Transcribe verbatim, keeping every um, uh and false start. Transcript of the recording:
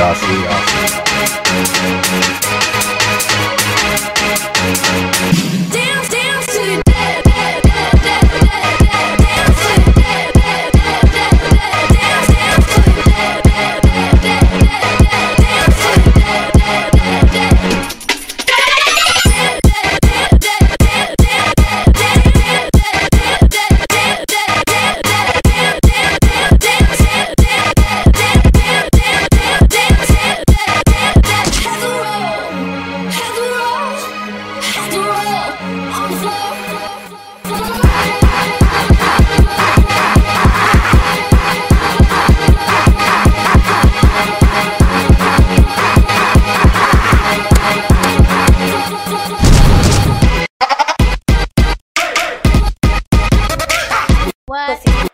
I see, I see. Dance, dance to the dead, dead, dead, dead, dead, dead, dance to the dead, dead, dead, dead, dead, dance, dance to the dead, dead, dead, dead, dead, dance to the dead, dead, dead, dead. What?